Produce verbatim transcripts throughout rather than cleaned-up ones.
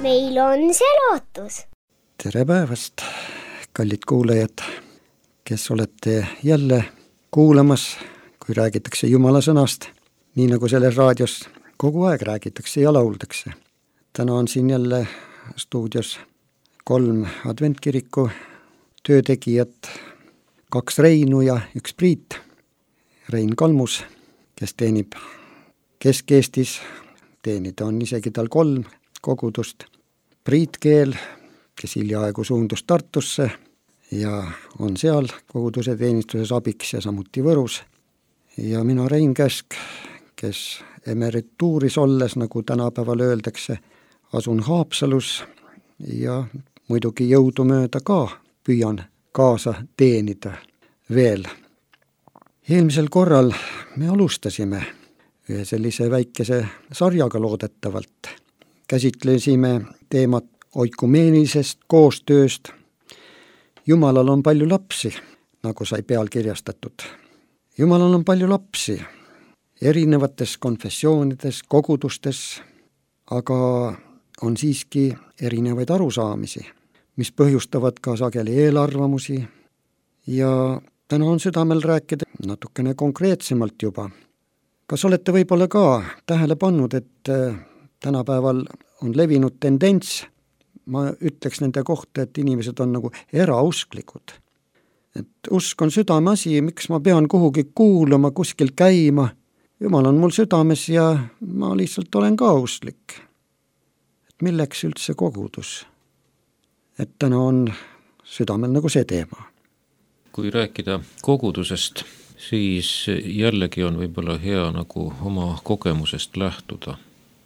meil on selotus. Tere päevast, kallid kuulajad, kes olete jälle kuulamas, kui räägitakse Jumala sõnast, nii nagu selles raadios kogu aeg räägitakse ja lauldakse. Täna on siin jälle stuudios kolm adventkiriku töötegijat, kaks Reinu ja üks Priit. Rein Kalmus, kes teenib Kesk-Eestis, teenida on isegi tal kolm kogudust. Priit Keel, kes hiljaaegu suundus Tartusse ja on seal koguduse teenistuses abiks ja samuti Võrus. Ja mina Rein Käsk, kes emerituuris olles, nagu tänapäeval öeldakse, asun Haapsalus ja muidugi jõudumööda ka püüan kaasa teenida veel. Eelmisel korral me alustasime ühe sellise väikese sarjaga loodetavalt. Käsitlesime teemat oikumeenisest koostööst. Jumalal on palju lapsi, nagu sai pealkirjastatud. Jumalal on palju lapsi, erinevates konfessioonides, kogudustes, aga on siiski erinevaid arusaamisi, mis põhjustavad ka sageli eelarvamusi ja täna on südamel rääkida natukene konkreetsemalt juba. Kas olete võib-olla ka tähele pannud, et tänapäeval on levinud tendents, ma ütleks nende kohta, et inimesed on nagu erausklikud. Et usk on südame asi, miks ma pean kuhugi kuulama, kuskil käima. Jumal on mul südames ja ma lihtsalt olen ka usklik. Et milleks üldse kogudus? Et täna on südamel nagu see teema. Kui rääkida kogudusest, siis jällegi on võib-olla hea nagu oma kogemusest lähtuda.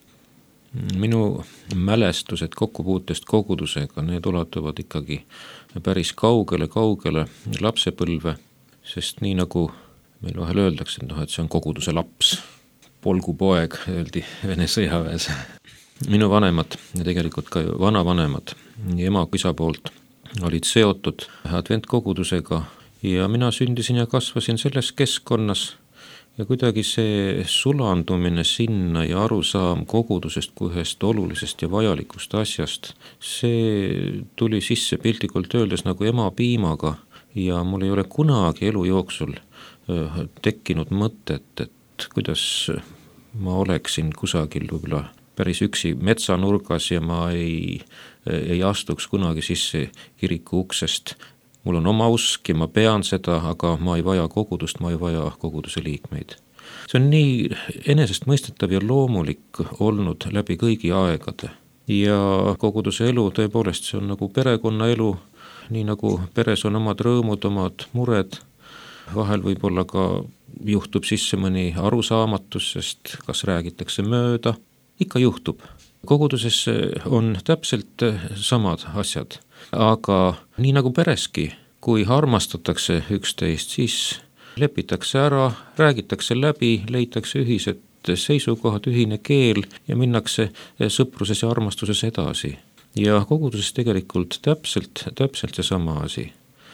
Minu mälestused kokkupuutest kogudusega, need ulatuvad ikkagi päris kaugele-kaugele lapsepõlve, sest nii nagu meil vahel öeldakse, et, no, et see on koguduse laps, polgu poeg, öeldi Vene sõjaväes. Minu vanemad ja tegelikult ka vanavanemad, nii ema kui isa poolt, olid seotud adventkogudusega ja mina sündisin ja kasvasin selles keskkonnas ja kuidagi see sulandumine sinna ja arusaam kogudusest kui ühest olulisest ja vajalikust asjast, see tuli sisse piltlikult öeldes nagu ema piimaga ja mul ei ole kunagi elu jooksul tekkinud mõtet, et kuidas ma oleksin kusagil võib-olla päris üksi metsanurgas ja ma ei, ei astuks kunagi sisse kiriku uksest. Mul on oma usk ja ma pean seda, aga ma ei vaja kogudust, ma ei vaja koguduse liikmeid. See on nii enesestmõistetav ja loomulik olnud läbi kõigi aegade. Ja koguduse elu tõepoolest see on nagu perekonna elu, nii nagu peres on omad rõõmud, omad mured. Vahel võib-olla ka juhtub sisse mõni arusaamatus, sest kas räägitakse mööda. Ikka juhtub. Koguduses on täpselt samad asjad, aga nii nagu pereski, kui armastatakse üksteist, siis lepitakse ära, räägitakse läbi, leitakse ühised seisukohad, ühine keel ja minnakse sõpruses ja armastuses edasi. Ja koguduses tegelikult täpselt, täpselt see sama asi.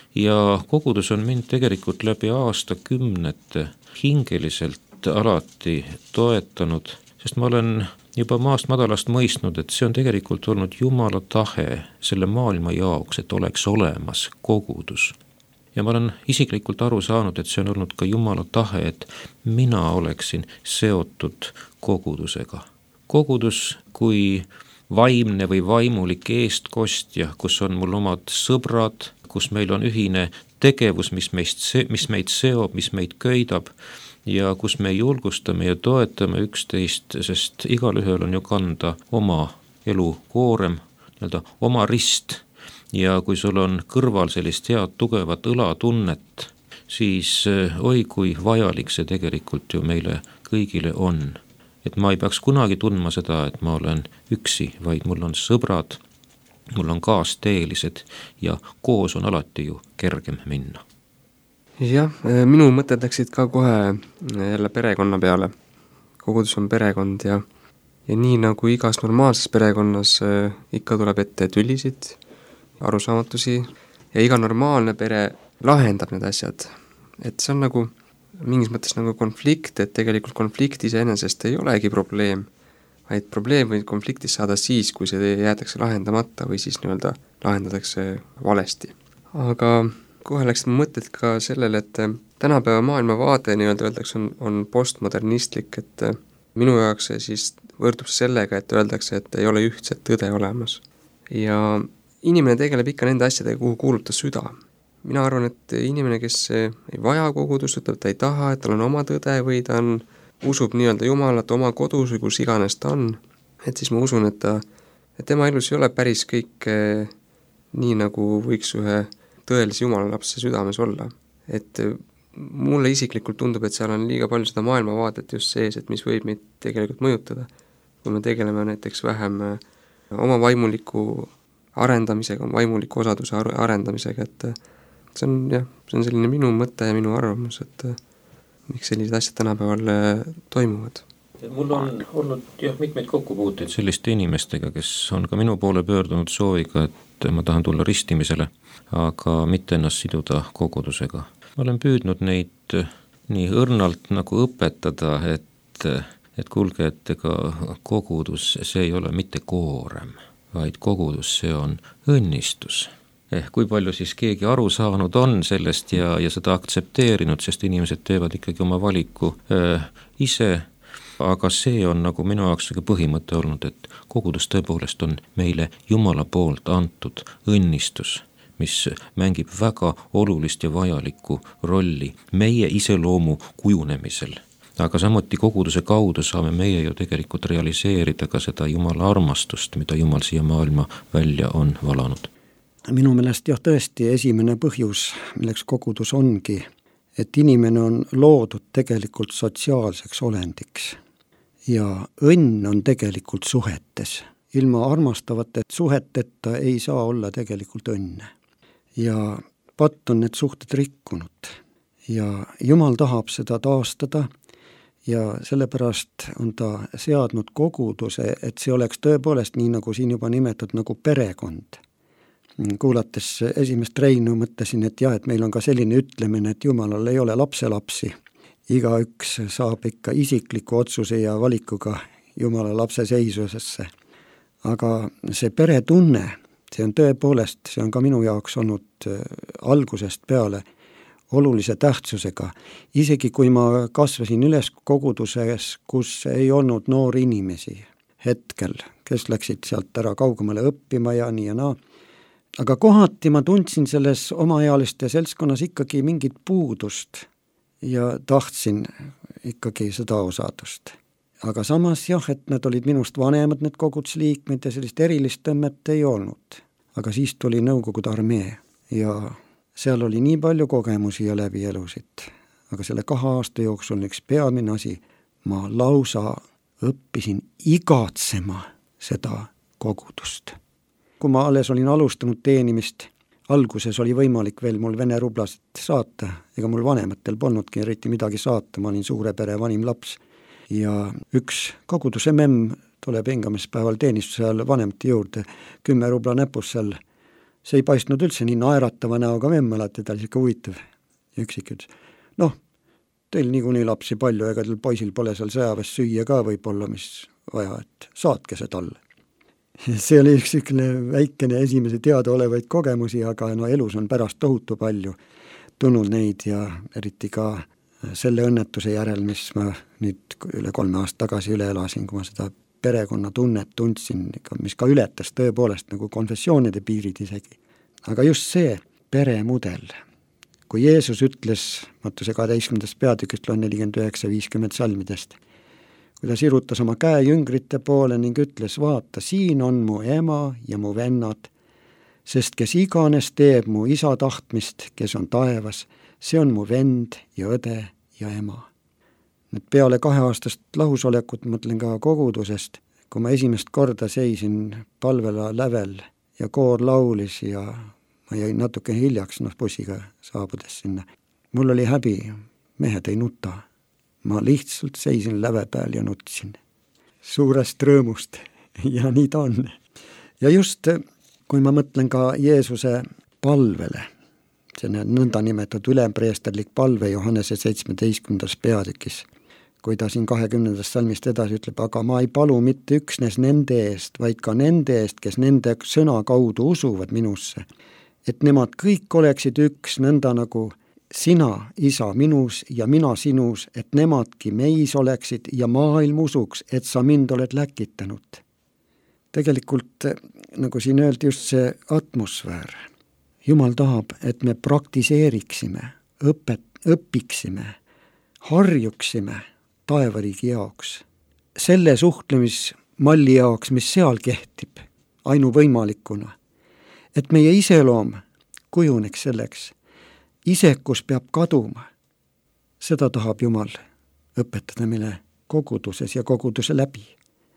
Ja kogudus on mind tegelikult läbi aastakümnete hingeliselt alati toetanud, sest ma olen juba maast madalast mõistnud, et see on tegelikult olnud Jumala tahe selle maailma jaoks, et oleks olemas kogudus. Ja ma olen isiklikult aru saanud, et see on olnud ka Jumala tahe, et mina oleksin seotud kogudusega. Kogudus kui vaimne või vaimulik eestkostja, kus on mul omad sõbrad, kus meil on ühine tegevus, mis, meist, mis meid seob, mis meid köidab, ja kus me julgustame ja toetame üksteist, sest igalühel on ju kanda oma elu koorem, nii-öelda oma rist. Ja kui sul on kõrval sellist head tugevat õlatunnet, siis oi kui vajalik see tegelikult ju meile kõigile on. Et ma ei peaks kunagi tundma seda, et ma olen üksi, vaid mul on sõbrad, mul on kaasteelised ja koos on alati ju kergem minna. Jah, minu mõtted läksid ka kohe jälle perekonna peale. Kogudus on perekond ja, ja nii nagu igas normaalses perekonnas ikka tuleb ette tülisid, arusaamatusi ja iga normaalne pere lahendab need asjad. Et see on nagu mingis mõttes nagu konflikt, et tegelikult konflikt iseenesest ei olegi probleem, vaid probleem võib konfliktis saada siis, kui see jäetakse lahendamata või siis nii-öelda lahendatakse valesti. aga kohe läks mõtted ka sellele, et tänapäeva maailmavaade nii-öelda öeldakse on, on postmodernistlik, et minu jaoks see siis võrdub sellega, et öeldakse, et ei ole ühtset tõde olemas. Ja inimene tegeleb ikka nende asjadega, kuhu kuulub ta süda. Mina arvan, et inimene, kes ei vaja kogudust, ütleb, ta ei taha, et tal on oma tõde või ta on, usub nii-öelda Jumalat oma kodus või kus iganes ta on, et siis ma usun, et ta, et tema elus ei ole päris kõik eh, nii, nagu võiks ühe tõelise Jumala lapse südames olla. Et mulle isiklikult tundub, et seal on liiga palju seda maailmavaadet just sees, et mis võib meid tegelikult mõjutada. Kui me tegeleme näiteks vähem oma vaimuliku arendamisega, vaimuliku osaduse arendamisega, et see on, jah, see on selline minu mõte ja minu arvamus, et miks sellised asjad tänapäeval toimuvad. Mul on olnud jah, mitmeid kokkupuuteid selliste inimestega, kes on ka minu poole pöördunud sooviga, et ma tahan tulla ristimisele, aga mitte ennast siduda kogudusega. Ma olen püüdnud neid nii õrnalt nagu õpetada, et, et kuulge, et ega kogudus, see ei ole mitte koorem, vaid kogudus, see on õnnistus. Eh, kui palju siis keegi aru saanud on sellest ja, ja seda aktsepteerinud, sest inimesed teevad ikkagi oma valiku äh, ise, aga see on nagu minu jaoks põhimõte olnud, et kogudus tõepoolest on meile Jumala poolt antud õnnistus, mis mängib väga olulist ja vajalikku rolli meie iseloomu kujunemisel. Aga samuti koguduse kaudu saame meie ju tegelikult realiseerida ka seda Jumala armastust, mida Jumal siia maailma välja on valanud. Minu meelest jah tõesti esimene põhjus, milleks kogudus ongi, et inimene on loodud tegelikult sotsiaalseks olendiks ja õnn on tegelikult suhetes. Ilma armastavate suheteta ei saa olla tegelikult õnne. Ja patt on need suhted rikkunud ja Jumal tahab seda taastada ja sellepärast on ta seadnud koguduse, et see oleks tõepoolest nii, nagu siin juba nimetud, nagu perekond. Kuulates esimest Reinu mõtlesin, et jah, et meil on ka selline ütlemine, et Jumalal ei ole lapselapsi. Igaüks saab ikka isikliku otsuse ja valikuga Jumala lapse seisusesse. Aga see peretunne, see on tõepoolest, see on ka minu jaoks olnud algusest peale olulise tähtsusega. Isegi kui ma kasvasin üles koguduses, kus ei olnud noori inimesi hetkel, kes läksid sealt ära kaugemale õppima ja nii ja naa. Aga kohati ma tundsin selles omaealiste seltskonnas ikkagi mingit puudust ja tahtsin ikkagi seda osadust. Aga samas jah, et nad olid minust vanemad, need kogudusliikmed ja sellist erilist tõmmet ei olnud. Aga siis tuli Nõukogude armee ja seal oli nii palju kogemusi ja läbi elusid. Aga selle kahe aasta jooksul üks peamine asi, ma lausa õppisin igatsema seda kogudust. Kui ma alles olin alustanud teenimist, alguses oli võimalik veel mul vene rublasid saata, ega mul vanematel polnudki eriti midagi saata, ma olin suure pere vanim laps. Ja üks koguduse memm tuleb hingamispäeval teenistuse all vanemate juurde, kümme rubla näpus seal. See ei paistnud üldse nii naeratava näoga memm, alati ta oli siuke huvitav ja üksik ütles, noh, teil niikuinii lapsi palju, ega teil poisil pole seal sõjaväes süüa ka võib-olla, mis vaja, et saatke see talle. See oli üks väikene esimese teadaolevaid kogemusi, aga no elus on pärast tohutu palju tulnud neid ja eriti ka selle õnnetuse järel, mis ma nüüd üle kolme aasta tagasi üle elasin, kui ma seda perekonna tunnet tundsin, mis ka ületas tõepoolest nagu konfessioonide piirid isegi. Aga just see peremudel, kui Jeesus ütles Mattuse kaheteistkümnendast peatükist nelikümmend üheksa viiskümmend salmidest, kui ta sirutas oma käe jüngrite poole ning ütles, vaata, siin on mu ema ja mu vennad, sest kes iganes teeb mu isa tahtmist, kes on taevas, see on mu vend ja õde ja ema. Nüüd peale kaheaastast lahusolekut mõtlen ka kogudusest, kui ma esimest korda seisin palvela lävel ja koor laulis ja ma jäin natuke hiljaks, noh bussiga saabudes sinna. Mul oli häbi, mehed ei nuta. Ma lihtsalt seisin läve peal ja nutsin suurest rõõmust ja nii ta on. Ja just kui ma mõtlen ka Jeesuse palvele, see nõnda nimetatud ülempreesterlik palve Johannese seitsmeteistkümnendas peatükis, kui ta siin kahekümnendast salmist edasi ütleb, aga ma ei palu mitte üksnes nende eest, vaid ka nende eest, kes nende sõna kaudu usuvad minusse, et nemad kõik oleksid üks, nõnda nagu sina, isa, minus ja mina sinus, et nemadki meis oleksid ja maailm usuks, et sa mind oled läkitanud. Tegelikult, nagu siin öeldi, just see atmosfäär. Jumal tahab, et me praktiseeriksime, õpet, õpiksime, harjuksime taevariigi jaoks. Selle suhtlemismalli jaoks, mis seal kehtib, ainuvõimalikuna. Et meie iseloom kujuneks selleks. Isekus peab kaduma. Seda tahab Jumal õpetada meile koguduses ja koguduse läbi.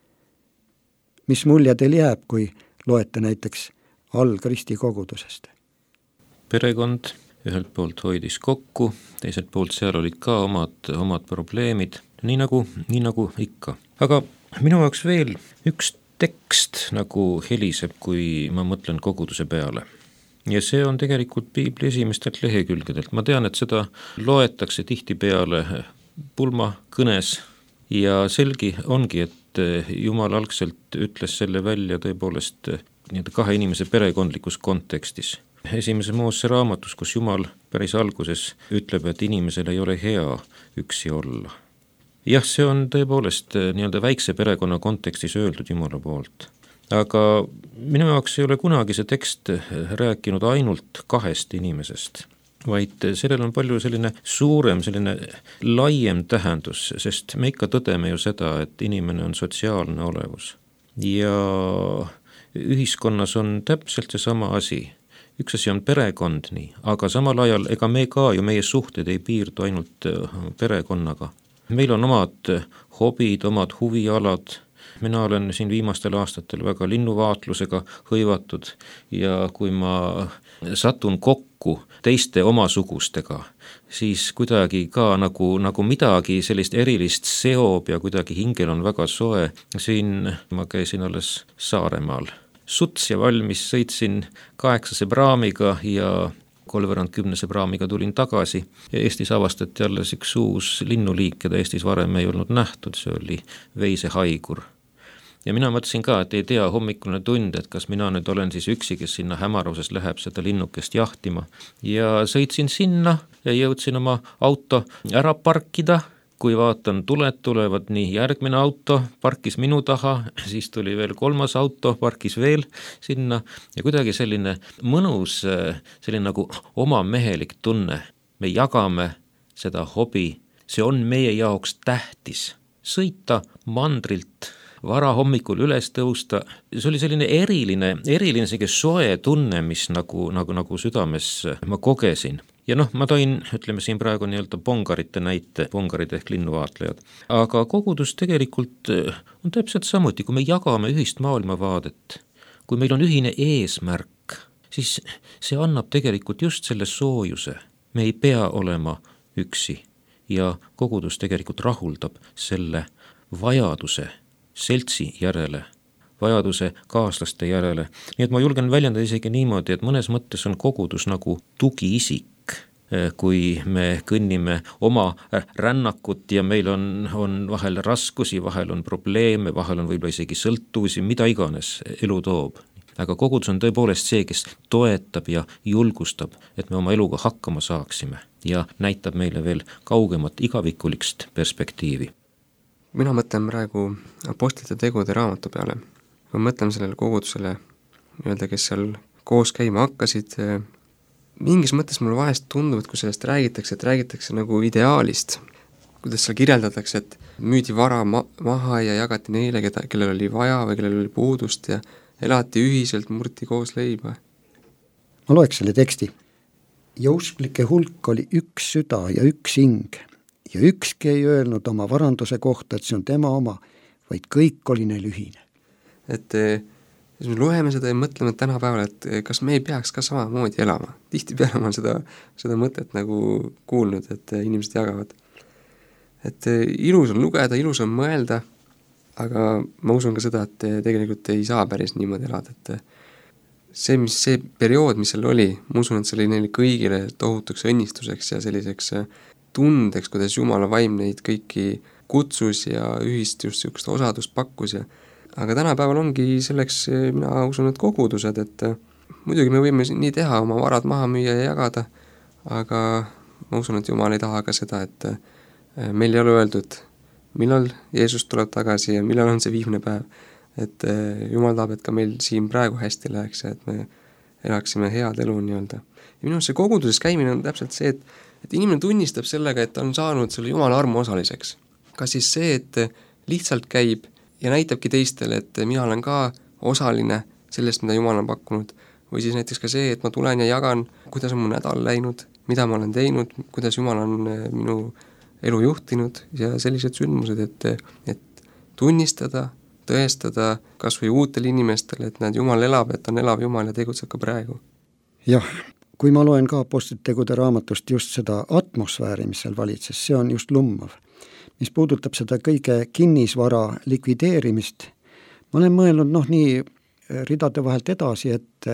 Mis mulje teil jääb, kui loete näiteks algristi kogudusest? Perekond ühelt poolt hoidis kokku, teiselt poolt seal olid ka omad, omad probleemid, nii nagu, nii nagu ikka. Aga minu jaoks veel üks tekst nagu heliseb, kui ma mõtlen koguduse peale. Ja see on tegelikult Piibli esimestelt lehekülgedelt. Ma tean, et seda loetakse tihtipeale pulmakõnes ja selgi ongi, et Jumal algselt ütles selle välja tõepoolest nii-öelda kahe inimese perekondlikus kontekstis. Esimese Moose raamatus, kus Jumal päris alguses ütleb, et inimesel ei ole hea üksi olla. Jah, see on tõepoolest nii-öelda väikse perekonna kontekstis öeldud Jumala poolt. Aga minu jaoks ei ole kunagi see tekst rääkinud ainult kahest inimesest, vaid sellel on palju selline suurem, selline laiem tähendus, sest me ikka tõdeme ju seda, et inimene on sotsiaalne olevus. Ja ühiskonnas on täpselt see sama asi. Üks asi on perekond nii, aga samal ajal ega me ka ju meie suhted ei piirdu ainult perekonnaga. Meil on omad hobid, omad huvialad. Mina olen siin viimastel aastatel väga linnuvaatlusega hõivatud ja kui ma satun kokku teiste omasugustega, siis kuidagi ka nagu, nagu midagi sellist erilist seob ja kuidagi hingel on väga soe. Siin ma käisin alles Saaremaal. Suts ja valmis sõitsin kaheksase praamiga ja kolmveerand kümnese praamiga tulin tagasi. Ja Eestis avastati alles üks uus linnuliik, keda Eestis varem ei olnud nähtud, see oli veisehaigur. Ja mina mõtlesin ka, et ei tea hommikune tund, et kas mina nüüd olen siis üksi, kes sinna hämaruses läheb seda linnukest jahtima. Ja sõitsin sinna ja jõudsin oma auto ära parkida. Kui vaatan, tuled tulevad nii järgmine auto, parkis minu taha, siis tuli veel kolmas auto, parkis veel sinna. Ja kuidagi selline mõnus, selline nagu oma mehelik tunne. Me jagame seda hobi, see on meie jaoks tähtis. Sõita mandrilt vara hommikul üles tõusta, see oli selline eriline, eriline selline soe tunne, mis nagu, nagu, nagu südames ma kogesin. Ja noh, ma toin, ütleme siin praegu nii-öelda bongarite näite, bongarid ehk linnuvaatlejad. Aga kogudus tegelikult on täpselt samuti, kui me jagame ühist maailmavaadet, kui meil on ühine eesmärk, siis see annab tegelikult just selle soojuse. Me ei pea olema üksi ja kogudus tegelikult rahuldab selle vajaduse seltsi järele, vajaduse kaaslaste järele. Nii et ma julgen väljendada isegi niimoodi, et mõnes mõttes on kogudus nagu tugiisik, kui me kõnnime oma rännakut ja meil on, on vahel raskusi, vahel on probleeme, vahel on võib-olla isegi sõltuvusi, mida iganes elu toob. Aga kogudus on tõepoolest see, kes toetab ja julgustab, et me oma eluga hakkama saaksime ja näitab meile veel kaugemat igavikulikst perspektiivi. Mina mõtlen praegu apostlite tegude raamatu peale. Ma mõtlen sellele kogudusele, öelda, kes seal koos käima hakkasid. Mingis mõttes mulle vahest tundub, et kui sellest räägitakse, et räägitakse nagu ideaalist, kuidas seal kirjeldatakse, et müüdi vara ma- maha ja jagati neile, keda, kellel oli vaja või kellel oli puudust ja elati ühiselt, murti koos leiba. Ma loeks selle teksti. Ja usklike hulk oli üks süda ja üks hing. Ja ükski ei öelnud oma varanduse kohta, et see on tema oma, vaid kõik oli neil ühine. Et siis me loeme seda ja mõtleme tänapäeval, et kas me ei peaks ka samamoodi elama. Tihtipeale ma seda, seda mõtet nagu kuulnud, et inimesed jagavad. Et ilus on lugeda, ilus on mõelda, aga ma usun ka seda, et tegelikult ei saa päris niimoodi elada, et see, mis see periood, mis seal oli, ma usun, et see oli neile kõigile tohutuks õnnistuseks ja selliseks tundeks, kuidas Jumala vaim neid kõiki kutsus ja ühist just niisugust osadust pakkus ja aga tänapäeval ongi selleks, mina usun, et kogudused, et muidugi me võime nii teha, oma varad maha müüa ja jagada, aga ma usun, et Jumal ei taha ka seda, et meil ei ole öeldud, millal Jeesus tuleb tagasi ja millal on see viimne päev. Et Jumal tahab, et ka meil siin praegu hästi läheks ja et me elaksime head elu nii-öelda. Ja minu see koguduses käimine on täpselt see, et, et inimene tunnistab sellega, et ta on saanud selle Jumala armu osaliseks. Kas siis see, et lihtsalt käib ja näitabki teistele, et mina olen ka osaline sellest, mida Jumal on pakkunud, või siis näiteks ka see, et ma tulen ja jagan, kuidas on mu nädal läinud, mida ma olen teinud, kuidas Jumal on minu elu juhtinud ja sellised sündmused, et, et tunnistada, tõestada kas või uutele inimestele, et näed, Jumal elab, et on elav Jumal ja tegutseb ka praegu. Jah, kui ma loen ka Apostlite tegude raamatust just seda atmosfääri, mis seal valitses, see on just lummav. Mis puudutab seda kõige kinnisvara likvideerimist, ma olen mõelnud noh nii ridade vahelt edasi,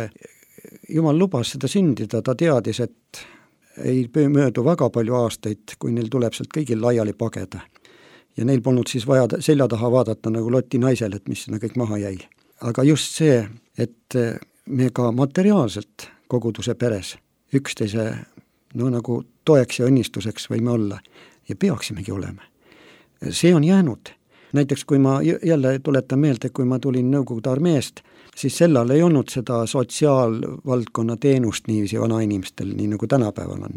et Jumal lubas seda sündida, ta teadis, et ei möödu väga palju aastaid, kui neil tuleb sealt kõigil laiali pageda. Ja neil polnud siis vaja selja taha vaadata nagu Loti naisel, et mis sinna kõik maha jäi. Aga just see, et me ka materiaalselt koguduse peres üksteise no nagu toeks ja õnnistuseks võime olla ja peaksimegi olema. See on jäänud. Näiteks kui ma jälle tuletan meelde, kui ma tulin Nõukogude armeest, siis sellal ei olnud seda sotsiaalvaldkonna teenust niiviisi vanainimestel, nii nagu tänapäeval on.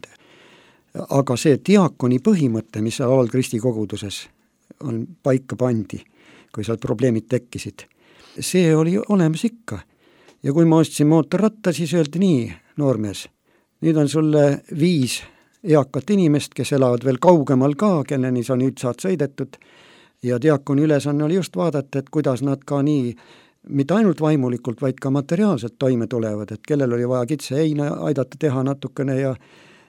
Aga see diakoni põhimõte, mis seal Alkristi koguduses on paika pandi, kui seal probleemid tekkisid, see oli olemas ikka. Ja kui ma ostsin mootorratta, siis öeldi nii, noormees, nüüd on sulle viis eakat inimest, kes elavad veel kaugemal ka, kelleni sa nüüd saad sõidetud, ja diakoni ülesanne oli just vaadata, et kuidas nad ka nii, mitte ainult vaimulikult, vaid ka materiaalselt toime tulevad, et kellel oli vaja kitse heina aidata teha natukene ja,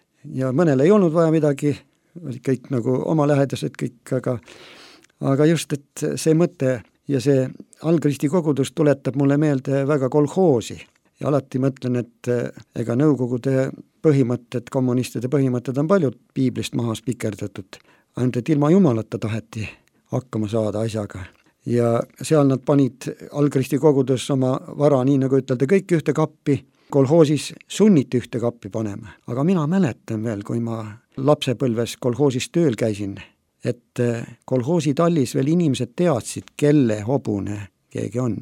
ja mõnel ei olnud vaja midagi, kõik nagu oma lähedased kõik, aga, aga just, et see mõte ja see Alkristi kogudus tuletab mulle meelde väga kolhoosi ja alati mõtlen, et ega Nõukogude põhimõtted, kommunistide põhimõtted on paljud piiblist maha spikerdatud, ainult et ilma Jumalata taheti hakkama saada asjaga. Ja seal nad panid Alkristi kogudus oma vara, nii nagu ütelda, kõik ühte kappi, kolhoosis sunniti ühte kappi panema. Aga mina mäletan veel, kui ma lapsepõlves kolhoosis tööl käisin, et kolhoosi tallis veel inimesed teadsid, kelle hobune keegi on.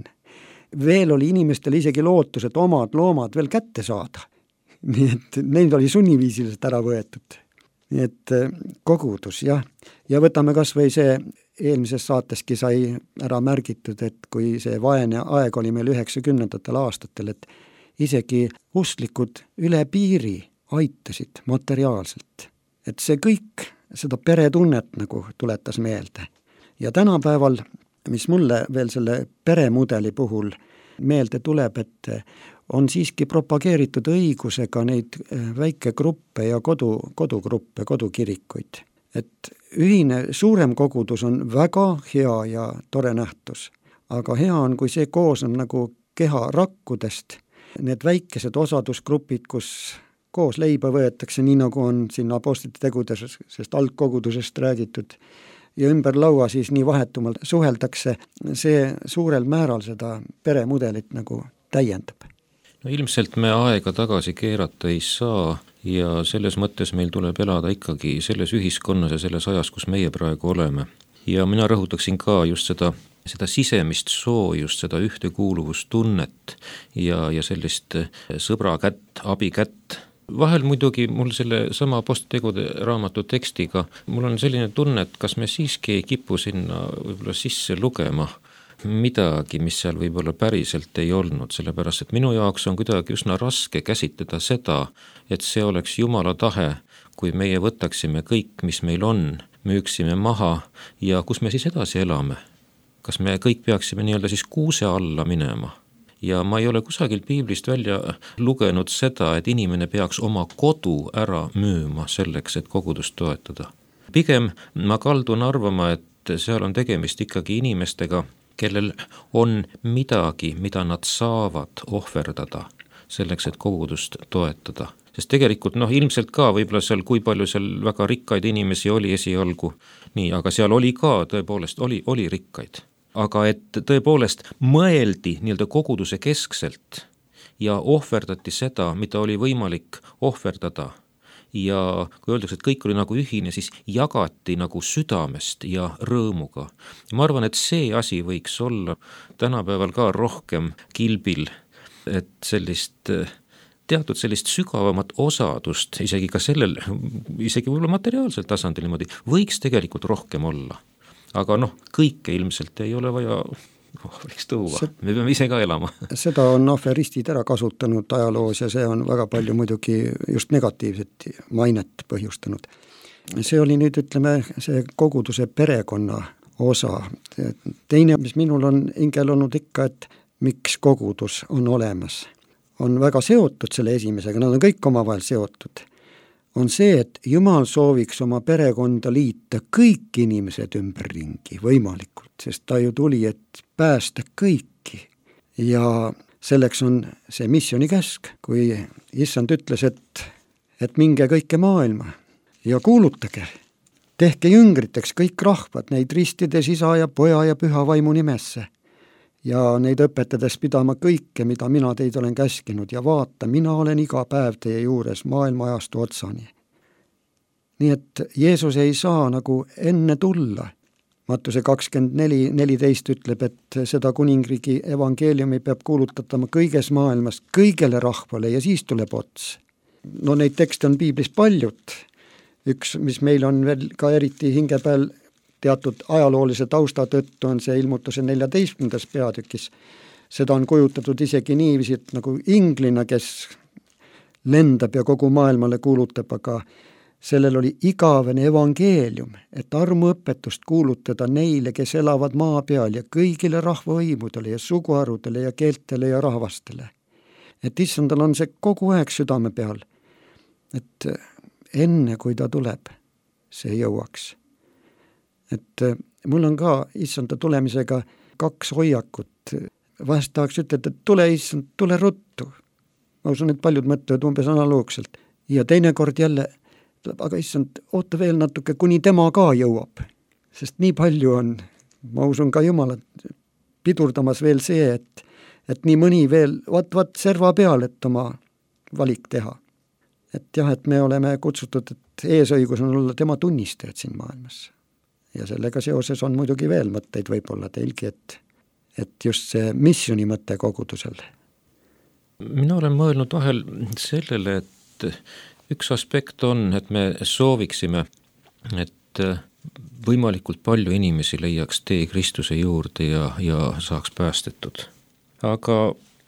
Veel oli inimestel isegi lootus, et omad loomad veel kätte saada. Nii et neid oli sunniviisiliselt ära võetud. Nii et kogudus, jah. Ja võtame kas või see eelmises saateski sai ära märgitud, et kui see vaene aeg oli meil üheksakümnendatel aastatel, et isegi usklikud üle piiri aitasid materiaalselt. Et see kõik seda peretunnet nagu tuletas meelde. Ja tänapäeval, mis mulle veel selle peremudeli puhul meelde tuleb, et on siiski propageeritud õigusega neid väikegruppe ja kodu, kodugruppe, kodukirikuid. Et ühine suurem kogudus on väga hea ja tore nähtus, aga hea on, kui see koos on nagu keha rakkudest, need väikesed osadusgrupid, kus koos leiba võetakse, nii nagu on siin Apostlite tegudes, sest algkogudusest räägitud, ja ümber laua siis nii vahetumalt suheldakse, see suurel määral seda peremudelit nagu täiendab. No ilmselt me aega tagasi keerata ei saa ja selles mõttes meil tuleb elada ikkagi selles ühiskonnas ja selles ajas, kus meie praegu oleme. Ja mina rõhutaksin ka just seda, seda sisemist soojust, seda ühtekuuluvustunnet ja, ja sellist sõbra kätt, abi kätt. Vahel muidugi mul selle sama Apostlite raamatu tekstiga, mul on selline tunne, et kas me siiski ei kipu sinna võib-olla sisse lugema midagi, mis seal võib-olla päriselt ei olnud, sellepärast et minu jaoks on kuidagi üsna raske käsitleda seda, et see oleks Jumala tahe, kui meie võtaksime kõik, mis meil on, müüksime maha ja kus me siis edasi elame. Kas me kõik peaksime nii-öelda siis kuuse alla minema? Ja ma ei ole kusagilt piiblist välja lugenud seda, et inimene peaks oma kodu ära müüma selleks, et kogudust toetada. Pigem ma kaldun arvama, et seal on tegemist ikkagi inimestega, kellel on midagi, mida nad saavad ohverdada selleks, et kogudust toetada. sest tegelikult noh, ilmselt ka võib-olla seal, kui palju seal väga rikkaid inimesi oli esialgu, nii, aga seal oli ka tõepoolest, oli, oli rikkaid. Aga et tõepoolest mõeldi nii-öelda koguduse keskselt ja ohverdati seda, mida oli võimalik ohverdada. Ja kui öeldakse, et kõik oli nagu ühine, siis jagati nagu südamest ja rõõmuga. Ja ma arvan, et see asi võiks olla tänapäeval ka rohkem kilbil, et sellist teatud sellist sügavamat osadust, isegi ka sellel, isegi võib-olla materiaalsel tasandil niimoodi, võiks tegelikult rohkem olla. Aga noh, kõike ilmselt ei ole vaja oh, võiks tuua, see, me peame ise ka elama. Seda on aferistid ära kasutanud ajaloos ja see on väga palju muidugi just negatiivset mainet põhjustanud. See oli nüüd, ütleme, see koguduse perekonna osa. Teine, mis minul on hingel olnud ikka, et miks kogudus on olemas, on väga seotud selle esimesega, nad on kõik omavahel seotud, on see, et Jumal sooviks oma perekonda liita kõik inimesed ümberringi võimalikult, sest ta ju tuli, et päästa kõiki. Ja selleks on see missiooni käsk, kui issand ütles, et, et minge kõike maailma ja kuulutage, tehke jüngriteks kõik rahvad, neid ristides isa ja poja ja püha vaimu nimesse ja neid õpetades pidama kõike, mida mina teid olen käskinud ja vaata, mina olen iga päev teie juures maailma ajastu otsani. Nii et Jeesus ei saa nagu enne tulla. Mattuse kakskümmend neli neliteist ütleb, et seda kuningriigi evangeeliumi peab kuulutatama kõiges maailmas, kõigele rahvale ja siis tuleb ots. No neid tekste on piiblis paljud. Üks, mis meil on veel ka eriti hinge peal teatud ajaloolise tausta tõttu on see ilmutuse neljateistkümnendas peatükis. Seda on kujutatud isegi niiviisi, et nagu inglina, kes lendab ja kogu maailmale kuulutab, aga sellel oli igavene evangeelium, et armuõpetust kuulutada neile, kes elavad maa peal ja kõigile rahvavõimudele ja suguharudele ja keeltele ja rahvastele. Et issandal on see kogu aeg südame peal, et enne kui ta tuleb, see jõuaks. Et mul on ka issanda tulemisega kaks hoiakut. Vahest tahaks ütelda, et tule issand, tule ruttu. Ma usun, et paljud mõtlevad umbes analoogselt. Ja teine kord jälle, aga issand, oota veel natuke, kuni tema ka jõuab. Sest nii palju on, ma usun ka Jumalat, pidurdamas veel see, et, et nii mõni veel, vaat, vaat serva peal, et oma valik teha. Et jah, et me oleme kutsutud, et eesõigus on olla tema tunnistajad siin maailmas. Ja sellega seoses on muidugi veel mõtteid võib-olla teilgi, et, et just see missiooni mõte kogudusel. Mina olen mõelnud vahel sellele, et üks aspekt on, et me sooviksime, et võimalikult palju inimesi leiaks tee Kristuse juurde ja, ja saaks päästetud. Aga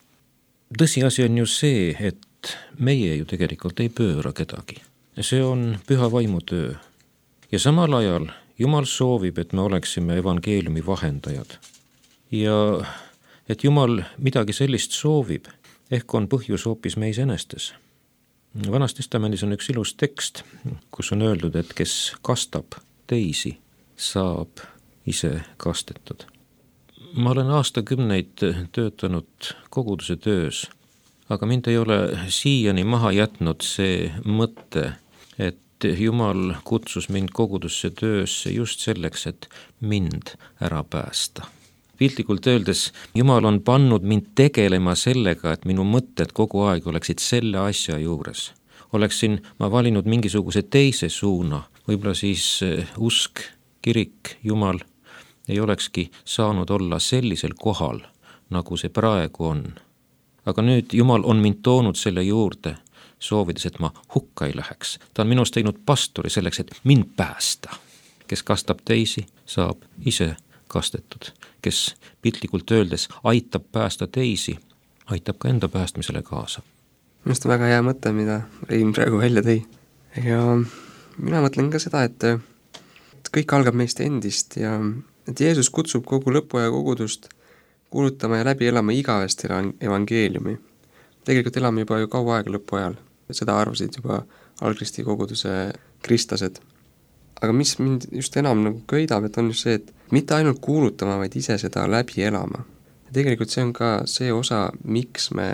tõsiasi on ju see, et meie ju tegelikult ei pööra kedagi. See on püha vaimu töö. Ja samal ajal Jumal soovib, et me oleksime evangeeliumi vahendajad. Ja et Jumal midagi sellist soovib, ehk on põhjus hoopis meis enestes. Vanas testamendis on üks ilus tekst, kus on öeldud, et kes kastab teisi, saab ise kastetud. Ma olen aastakümneid töötanud koguduse töös, aga mind ei ole siiani maha jätnud see mõte, et Jumal kutsus mind kogudusse töösse just selleks, et mind ära päästa. Piltlikult öeldes, Jumal on pannud mind tegelema sellega, et minu mõtted kogu aeg oleksid selle asja juures. Oleksin ma valinud mingisuguse teise suuna, võib-olla siis usk, kirik, Jumal ei olekski saanud olla sellisel kohal, nagu see praegu on. Aga nüüd Jumal on mind toonud selle juurde, soovides, et ma hukka ei läheks. Ta on minust teinud pastori selleks, et mind päästa. Kes kastab teisi, saab ise kastetud. Kes piltlikult öeldes aitab päästa teisi, aitab ka enda päästmisele kaasa. Minust on väga hea mõte, mida Rein praegu välja tõi. Ja mina mõtlen ka seda, et, et kõik algab meist endist ja et Jeesus kutsub kogu lõpuaja kogudust kuulutama ja läbi elama igavest evangeeliumi. Tegelikult elame juba ju kaua aega lõpuajal. Seda arvasid juba algristi koguduse kristlased. Aga mis mind just enam nagu köidab, et on just see, et mitte ainult kuulutama, vaid ise seda läbi elama. Ja tegelikult see on ka see osa, miks me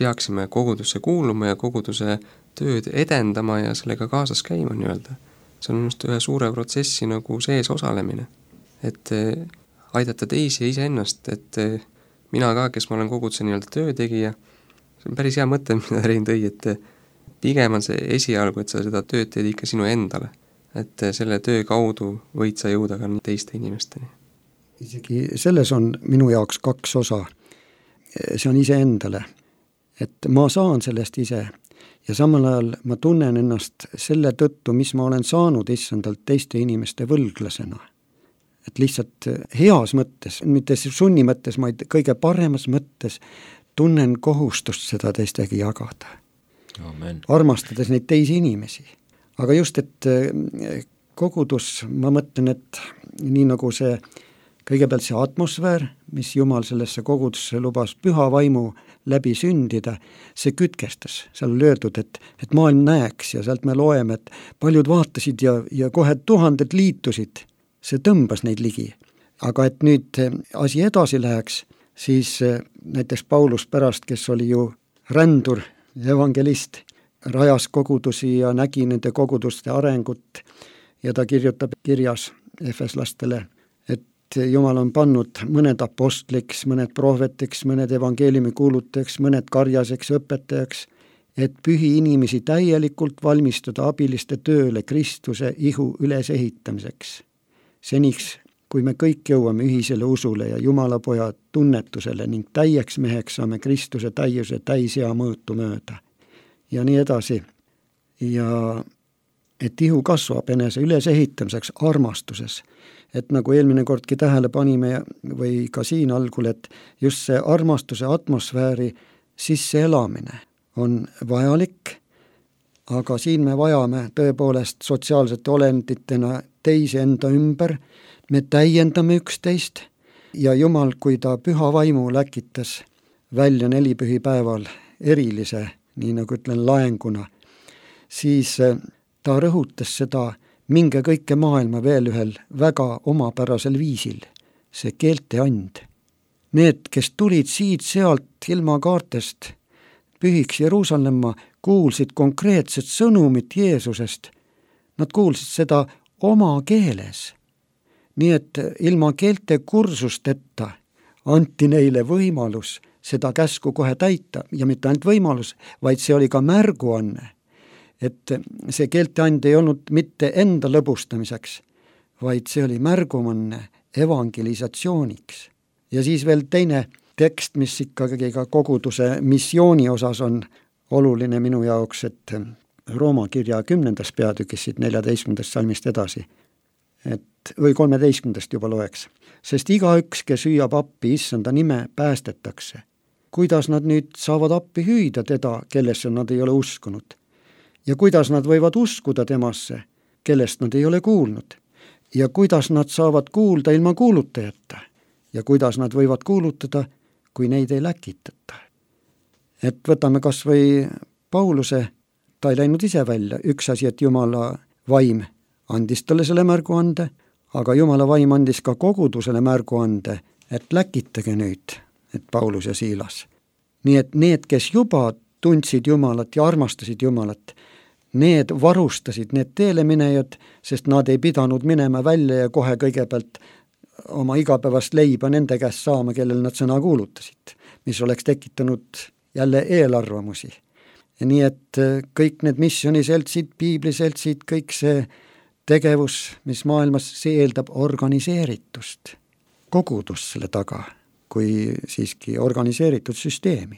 peaksime kogudusse kuuluma ja koguduse tööd edendama ja sellega kaasas käima nii-öelda. See on just ühe suure protsessi nagu sees osalemine. Et aidata teisi ja iseennast, et mina ka, kes ma olen koguduse nii-öelda töötegija, see on päris hea mõte, mida Rein tõi, et pigem on see esialgu, et sa seda tööd teed ikka sinu endale. Et selle töö kaudu võid sa jõuda ka teiste inimesteni. Isegi selles on minu jaoks kaks osa. See on iseendale, et ma saan sellest ise ja samal ajal ma tunnen ennast selle tõttu, mis ma olen saanud issandalt teiste inimeste võlglasena. Et lihtsalt heas mõttes, mitte sunni mõttes, vaid kõige paremas mõttes tunnen kohustust seda teistegi jagada. Amen. Armastades neid teisi inimesi. Aga just, et kogudus, ma mõtlen, et nii nagu see kõigepealt see atmosfäär, mis Jumal sellesse kogudusse lubas püha vaimu läbi sündida, see kütkestas. Seal oli öeldud, et, et maailm näeks ja sealt me loeme, et paljud vaatasid ja, ja kohe tuhanded liitusid. See tõmbas neid ligi. Aga et nüüd asi edasi läheks, siis näiteks Paulus pärast, kes oli ju rändur, evangelist, rajas kogudusi ja nägi nende koguduste arengut ja ta kirjutab kirjas efeslastele, et Jumal on pannud mõned apostliks, mõned prohvetiks, mõned evangeeliumi kuulutajaks, mõned karjaseks õpetajaks, et pühi inimesi täielikult valmistada abiliste tööle Kristuse ihu ülesehitamiseks. Seniks, kui me kõik jõuame ühisele usule ja Jumala poja tunnetusele ning täieks meheks saame Kristuse täiuse täisea mõõtu mööda. Ja nii edasi. Ja et ihu kasvab enese ülesehitamiseks armastuses. Et nagu eelmine kordki tähele panime või ka siin algul, et just see armastuse atmosfääri sisse elamine on vajalik, aga siin me vajame tõepoolest sotsiaalsete olenditena teisi enda ümber, me täiendame üksteist ja Jumal, kui ta püha vaimu läkitas välja nelipühipäeval erilise, nii nagu ütlen, laenguna, siis ta rõhutas seda, minge kõike maailma veel ühel väga omapärasel viisil, see keelte and. Need, kes tulid siit sealt ilma kaartest pühiks Jeruusalemma, kuulsid konkreetset sõnumit Jeesusest. Nad kuulsid seda oma keeles. Nii et ilma keelte kursustetta anti neile võimalus seda käsku kohe täita ja mitte ainult võimalus, vaid see oli ka märguanne. Et see keelteand ei olnud mitte enda lõbustamiseks, vaid see oli märgumanne evangelisatsiooniks. Ja siis veel teine tekst, mis ikkagi ka koguduse missiooni osas on oluline minu jaoks, et Rooma kirja kümnendas peatükis siit neljateistkümnendast salmist edasi, et või kolmeteistkümnendast juba loeks, sest igaüks, kes hüüab appi issanda nime, päästetakse. Kuidas nad nüüd saavad appi hüüda teda, kellesse nad ei ole uskunud? Ja kuidas nad võivad uskuda temasse, kellest nad ei ole kuulnud? Ja kuidas nad saavad kuulda ilma kuulutajata? Ja kuidas nad võivad kuulutada, kui neid ei läkitata? Et võtame kas või Pauluse, ta ei läinud ise välja. Üks asi, et Jumala vaim andis talle selle märguande, aga Jumala vaim andis ka kogudusele märguande, et läkitage nüüd, et Paulus ja Siilas. Nii et need, kes juba tundsid Jumalat ja armastasid Jumalat, need varustasid need teele minejad, sest nad ei pidanud minema välja ja kohe kõigepealt oma igapäevast leiba nende käest saama, kellel nad sõna kuulutasid, mis oleks tekitanud jälle eelarvamusi. Ja nii et kõik need missiooniseltsid, piibliseltsid, kõik see tegevus, mis maailmas, see eeldab organiseeritust, kogudust selle taga, kui siiski organiseeritud süsteemi.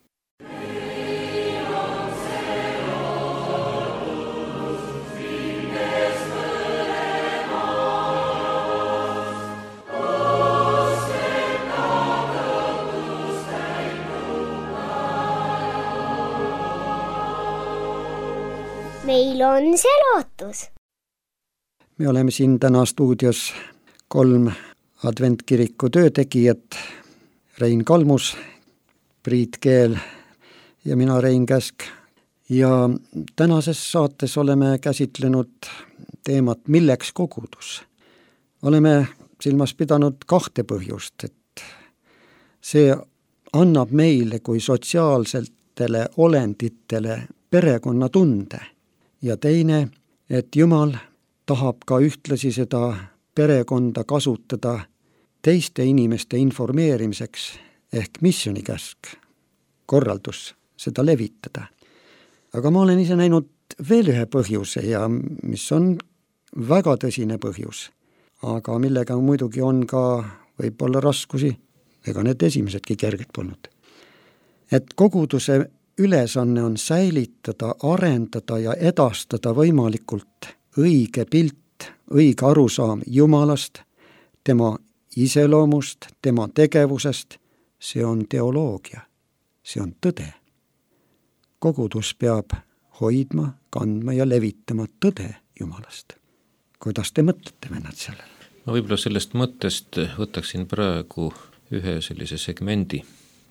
Meil on see lootus. Me oleme siin täna stuudios kolm adventkiriku töötegijat, Rein Kalmus, Priit Keel ja mina, Rein Käsk. Ja tänases saates oleme käsitlenud teemat, milleks kogudus. Oleme silmas pidanud kahte põhjust, et see annab meile kui sotsiaalselt esimestele olenditele perekonnatunde ja teine, et Jumal tahab ka ühtlasi seda perekonda kasutada teiste inimeste informeerimiseks ehk missionikäsk, korraldus seda levitada. Aga ma olen ise näinud veel ühe põhjuse ja mis on väga tõsine põhjus, aga millega muidugi on ka võib-olla raskusi, ega need esimesedki kerged polnud. Et koguduse ülesanne on säilitada, arendada ja edastada võimalikult õige pilt, õige arusaam Jumalast, tema iseloomust, tema tegevusest, see on teoloogia, see on tõde. Kogudus peab hoidma, kandma ja levitama tõde Jumalast. Kuidas te mõtlete, vennad, sellele? Ma võib-olla sellest mõttest võtaksin praegu ühe sellise segmendi.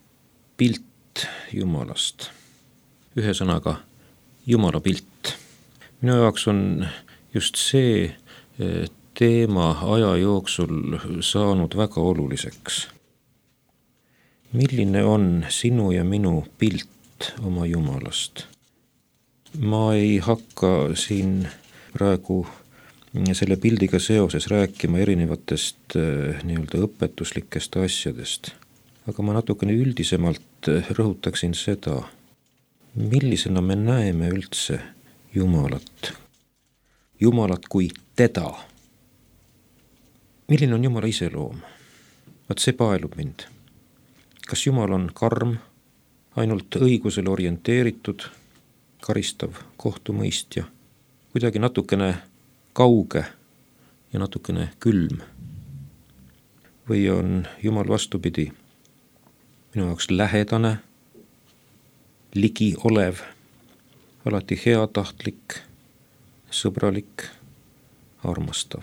Pilt Jumalast. Ühe sõnaga Jumala pilt. Minu jaoks on just see teema aja jooksul saanud väga oluliseks. Milline on sinu ja minu pilt oma Jumalast? Ma ei hakka siin praegu selle pildiga seoses rääkima erinevatest nii-öelda õpetuslikest asjadest, aga ma natukene üldisemalt rõhutaksin seda, millisena me näeme üldse Jumalat. Jumalat kui teda. Milline on Jumala iseloom? Vaat see paelub mind. Kas Jumal on karm, ainult õigusele orienteeritud, karistav kohtumõistja, kuidagi natukene kauge ja natukene külm? Või on Jumal vastupidi, minu jaoks lähedane, ligi olev, alati heatahtlik, sõbralik, armastav?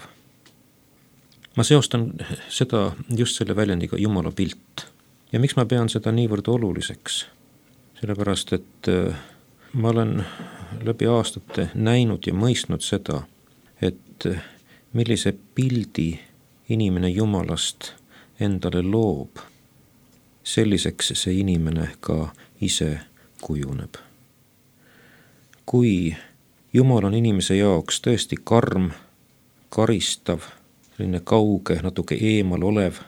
Ma seostan seda just selle väljendiga Jumala pilt. Ja miks ma pean seda niivõrd oluliseks? Sellepärast, et ma olen läbi aastate näinud ja mõistnud seda, et millise pildi inimene Jumalast endale loob, selliseks see inimene ka ise kujuneb. Kui Jumal on inimese jaoks tõesti karm, karistav, selline kauge, natuke eemal olev,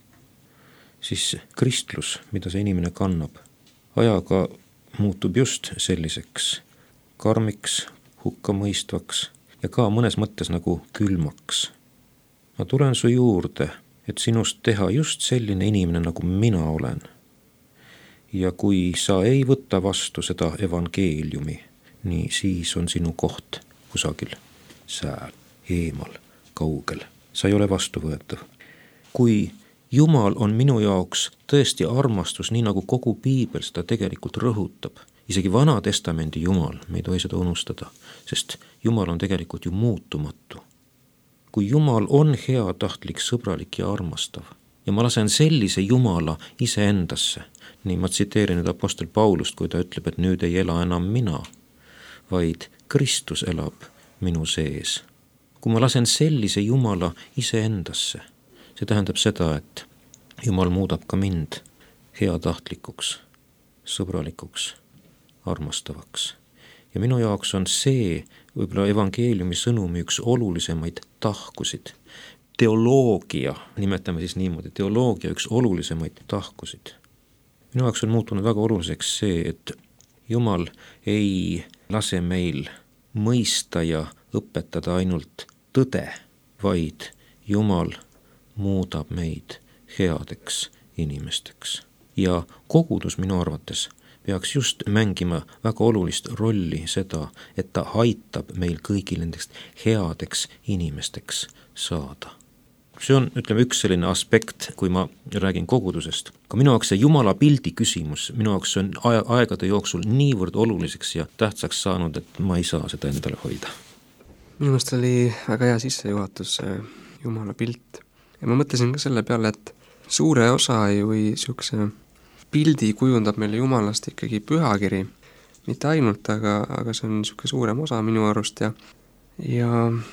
siis kristlus, mida see inimene kannab, ajaga muutub just selliseks karmiks, hukkamõistvaks ja ka mõnes mõttes nagu külmaks. Ma tulen su juurde, et sinust teha just selline inimene, nagu mina olen. Ja kui sa ei võtta vastu seda evangeeliumi, nii siis on sinu koht kusagil sääl, eemal, kaugel. Sa ei ole vastuvõetav. Kui Jumal on minu jaoks tõesti armastus, nii nagu kogu piibel seda tegelikult rõhutab. Isegi Vana Testamendi Jumal, me ei tohi seda unustada, sest Jumal on tegelikult ju muutumatu. Kui Jumal on heatahtlik, sõbralik ja armastav ja ma lasen sellise Jumala iseendasse, nii ma tsiteerin nüüd apostel Paulust, kui ta ütleb, et nüüd ei ela enam mina, vaid Kristus elab minu sees. Kui ma lasen sellise Jumala iseendasse, see tähendab seda, et Jumal muudab ka mind heatahtlikuks, sõbralikuks, armastavaks. Ja minu jaoks on see võib-olla evangeeliumi sõnumi üks olulisemaid tahkusid. Teoloogia, nimetame siis niimoodi, teoloogia üks olulisemaid tahkusid. Minu jaoks on muutunud väga oluliseks see, et Jumal ei lase meil mõista ja õpetada ainult tõde, vaid Jumal muudab meid headeks inimesteks. Ja kogudus minu arvates peaks just mängima väga olulist rolli seda, et ta aitab meil kõigil nendest headeks inimesteks saada. See on, ütleme, üks selline aspekt, kui ma räägin kogudusest. Ka minu jaoks see Jumala pildi küsimus, minu jaoks on aegade jooksul niivõrd oluliseks ja tähtsaks saanud, et ma ei saa seda endale hoida. Minu meelest oli väga hea sissejuhatus Jumala pilt. Ja ma mõtlesin ka selle peale, et suure osa või siukse pildi kujundab meile Jumalast ikkagi pühakiri. Mitte ainult, aga, aga see on siuke suurem osa minu arust ja, ja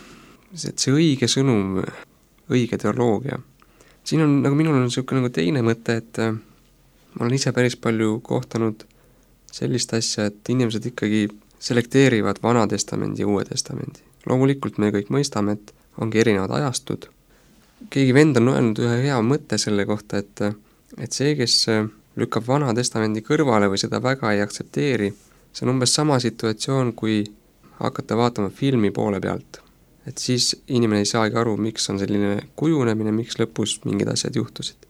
see, see õige sõnum, õige teoloogia. Siin on, nagu minul on siuke nagu teine mõte, et ma olen ise päris palju kohtanud sellist asja, et inimesed ikkagi selekteerivad Vana Testamendi ja Uue Testamendi. Loomulikult me kõik mõistame, et ongi erinevad ajastud. Keegi vend on öelnud ühe hea mõtte selle kohta, et, et see, kes lükkab Vana Testamendi kõrvale või seda väga ei aktsepteeri, see on umbes sama situatsioon, kui hakata vaatama filmi poole pealt. Et siis inimene ei saagi aru, miks on selline kujunemine, miks lõpus mingid asjad juhtusid.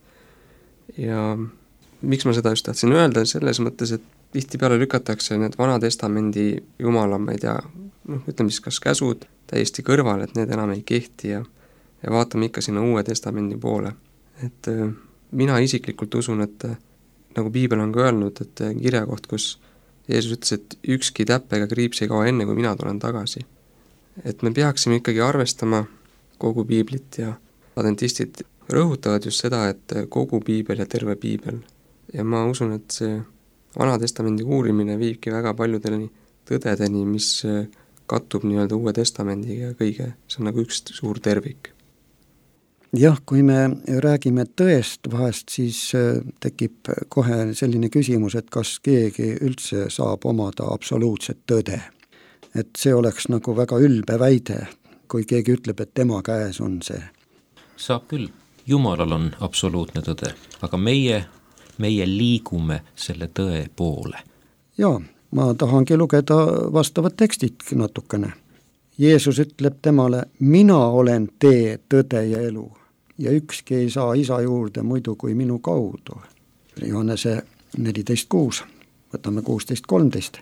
Ja miks ma seda just tahtsin öelda, selles mõttes, et tihtipeale lükatakse need Vana Testamendi Jumala, ma ei tea, noh, ütleme siis kas käsud täiesti kõrval, et need enam ei kehti ja, ja vaatame ikka sinna Uue Testamendi poole. Et äh, mina isiklikult usun, et äh, nagu Piibel on ka öelnud, et äh, kirjakoht, kus Jeesus ütles, et ükski täpp ega kriips ei kao enne, kui mina tulen tagasi. Et me peaksime ikkagi arvestama kogu Piiblit ja adventistid rõhutavad just seda, et kogu Piibel ja terve Piibel. Ja ma usun, et see Vana Testamendi uurimine viibki väga paljudeni tõdedeni, mis kattub nii-öelda Uue Testamendiga ja kõige, see on nagu üks suur tervik. Jah, kui me räägime tõest vahest, siis tekib kohe selline küsimus, et kas keegi üldse saab omada absoluutset tõde. Et see oleks nagu väga ülbe väide, kui keegi ütleb, et tema käes on see. Saab küll. Jumalal on absoluutne tõde, aga meie, meie liigume selle tõe poole. Jaa, ma tahangi lugeda vastavad tekstid natukene. Jeesus ütleb temale, mina olen tee, tõde ja elu. Ja ükski ei saa isa juurde muidu kui minu kaudu. Johannese neliteist kuus, võtame kuusteist kolmteist.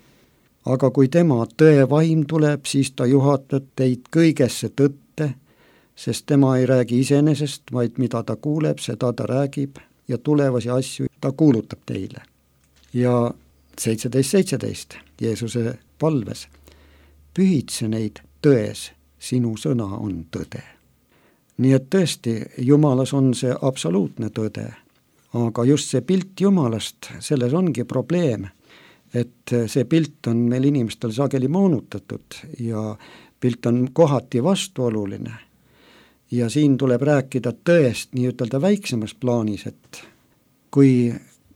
Aga kui tema tõe vaim tuleb, siis ta juhatab teid kõigesse tõtte, sest tema ei räägi iseenesest, vaid mida ta kuuleb, seda ta räägib ja tulevasi asju ta kuulutab teile. Ja seitseteist seitseteist, Jeesuse palves, pühitse neid tões, sinu sõna on tõde. Nii et tõesti, Jumalas on see absoluutne tõde, aga just see pilt Jumalast, selles ongi probleem, et see pilt on meil inimestel sageli moonutatud ja pilt on kohati vastuoluline. Ja siin tuleb rääkida tõest nii ütelda väiksemas plaanis, et kui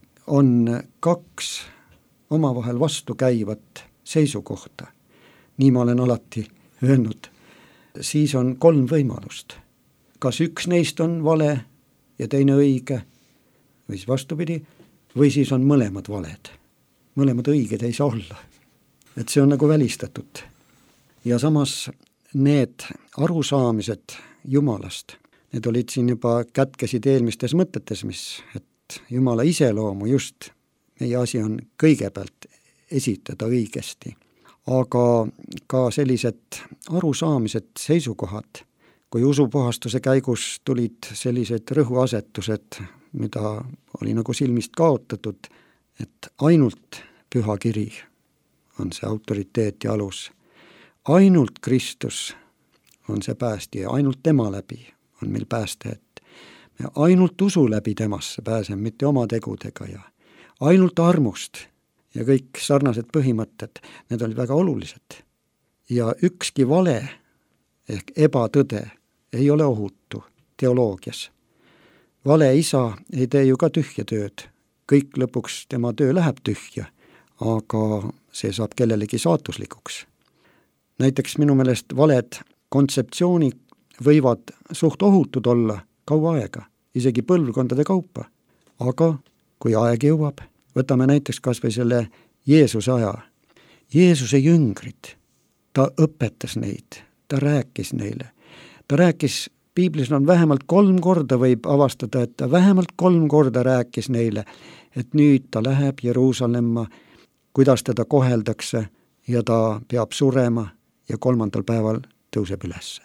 on kaks omavahel vastu käivat seisukohta, nii ma olen alati öelnud, siis on kolm võimalust. Kas üks neist on vale ja teine õige, või siis vastupidi, või siis on mõlemad valed. Mõlemad õiged ei saa olla. Et see on nagu välistatud. Ja samas need arusaamised Jumalast, need olid siin juba kätkesid eelmistes mõtetes, mis, et Jumala iseloomu just meie asi on kõigepealt esitada õigesti. Aga ka sellised arusaamised, seisukohad, kui usupuhastuse käigus tulid sellised rõhuasetused, mida oli nagu silmist kaotatud, et ainult püha kiri on see autoriteet ja alus. Ainult Kristus on see päästja, ainult tema läbi on meil pääste, et me ainult usu läbi temasse pääseme, mitte oma tegudega ja ainult armust ja kõik sarnased põhimõtted, need olid väga olulised. Ja ükski vale ehk ebatõde ei ole ohutu teoloogias. Vale isa ei tee ju ka tühja tööd. Kõik lõpuks tema töö läheb tühja, aga see saab kellelegi saatuslikuks. Näiteks minu meelest valed kontseptsiooni võivad suht ohutud olla kaua aega, isegi põlvkondade kaupa. Aga kui aeg jõuab, võtame näiteks kas või selle Jeesuse aja. Jeesuse jüngrid, ta õpetas neid, ta rääkis neile. Ta rääkis, Piiblis on vähemalt kolm korda võib avastada, et ta vähemalt kolm korda rääkis neile, et nüüd ta läheb Jeruusalemma, kuidas teda koheldakse ja ta peab surema ja kolmandal päeval tõuseb ülesse.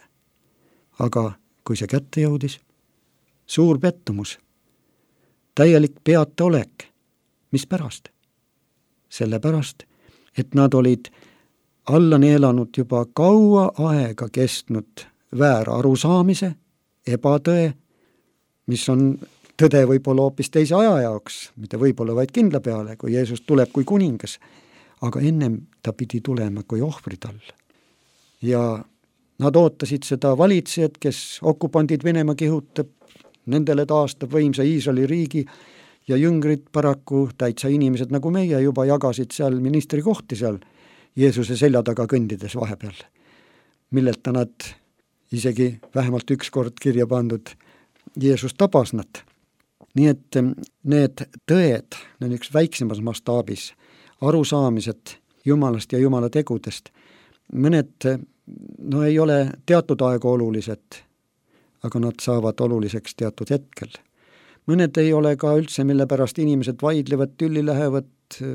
Aga kui see kätte jõudis, suur pettumus, täielik peataolek, mis pärast? Sellepärast, et nad olid alla neelanud juba kaua aega kestnud väär arusaamise, ebatõe, mis on tõde võib-olla hoopis teise aja jaoks, mitte võib-olla vaid kindla peale, kui Jeesus tuleb kui kuningas, aga ennem ta pidi tulema kui ohvrid all. Ja nad ootasid seda valitsejat, kes okupandid Venemaa kihutab, nendele taastab võimsa Iisraeli riigi ja jüngrid paraku täitsa inimesed nagu meie juba jagasid seal ministrikohti seal Jeesuse selja taga kõndides vahepeal, millelt nad isegi vähemalt üks kord kirja pandud Jeesus tabas nad. Nii et need tõed, need üks väiksemas mastaabis, arusaamised Jumalast ja Jumala tegudest, mõned no ei ole teatud aega olulised, aga nad saavad oluliseks teatud hetkel. Mõned ei ole ka üldse, mille pärast inimesed vaidlevad, tülli lähevad,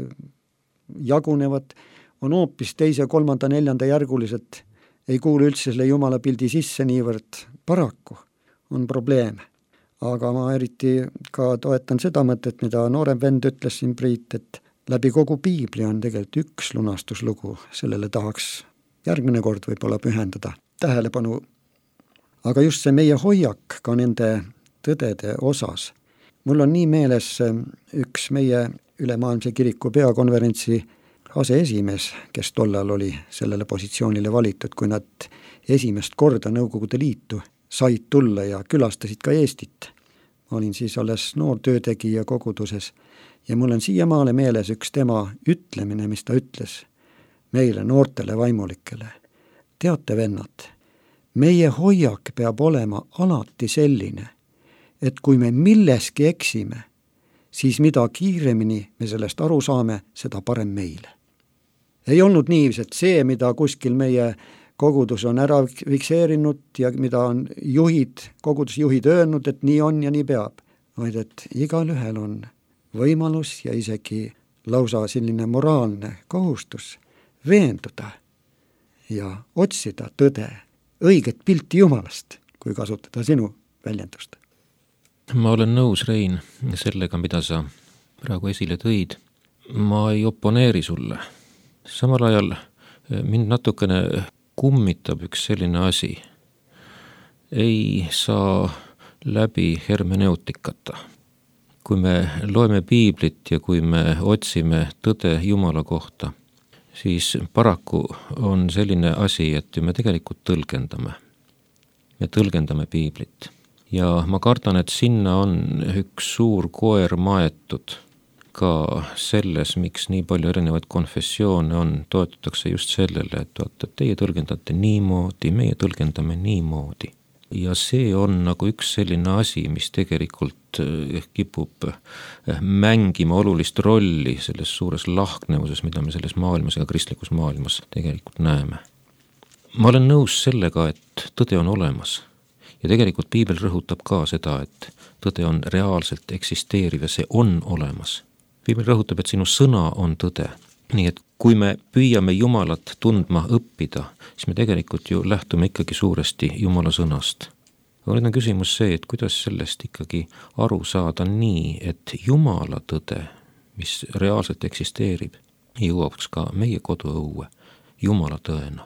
jagunevad, on hoopis teise, kolmanda, neljanda järgulised, ei kuulu üldse selle Jumala pildi sisse niivõrd, paraku on probleeme. Aga ma eriti ka toetan seda mõtet, mida noorem vend ütles siin Priit, et läbi kogu Piibli on tegelikult üks lunastuslugu, sellele tahaks järgmine kord võib-olla pühendada tähelepanu. Aga just see meie hoiak ka nende tõdede osas. Mul on nii meeles üks meie ülemaailmse kiriku peakonverentsi aseesimees, kes tollal oli sellele positsioonile valitud, kui nad esimest korda Nõukogude Liitu said tulla ja külastasid ka Eestit. Ma olin siis alles noor töötegija koguduses ja mul on siiamaale meeles üks tema ütlemine, mis ta ütles meile noortele vaimulikele. Teate, vennad, meie hoiak peab olema alati selline, et kui me milleski eksime, siis mida kiiremini me sellest aru saame, seda parem meile. Ei olnud nii, et see, mida kuskil meie kogudus on ära fikseerinud ja mida on juhid, kogudusjuhid öelnud, et nii on ja nii peab, vaid et igal ühel on võimalus ja isegi lausa selline moraalne kohustus veenduda ja otsida tõde, õiget pilti Jumalast, kui kasutada sinu väljendust. Ma olen nõus, Rein, sellega, mida sa praegu esile tõid. Ma ei oponeeri sulle. Samal ajal mind natukene kummitab üks selline asi. Ei saa läbi hermeneutikata. Kui me loeme Piiblit ja kui me otsime tõde Jumala kohta, siis paraku on selline asi, et me tegelikult tõlgendame. Me tõlgendame Piiblit. Ja ma kardan, et sinna on üks suur koer maetud ka selles, miks nii palju erinevaid konfessioone on, toetatakse just sellele, et vaata, teie tõlgendate niimoodi, meie tõlgendame niimoodi. Ja see on nagu üks selline asi, mis tegelikult kipub mängima olulist rolli selles suures lahknevuses, mida me selles maailmas ja kristlikus maailmas tegelikult näeme. Ma olen nõus sellega, et tõde on olemas. Ja tegelikult Piibel rõhutab ka seda, et tõde on reaalselt eksisteeriv ja see on olemas. Piibel rõhutab, et sinu sõna on tõde. Nii et kui me püüame Jumalat tundma õppida, siis me tegelikult ju lähtume ikkagi suuresti Jumala sõnast. Aga nüüd on küsimus see, et kuidas sellest ikkagi aru saada nii, et Jumala tõde, mis reaalselt eksisteerib, jõuaks ka meie koduõue Jumala tõena.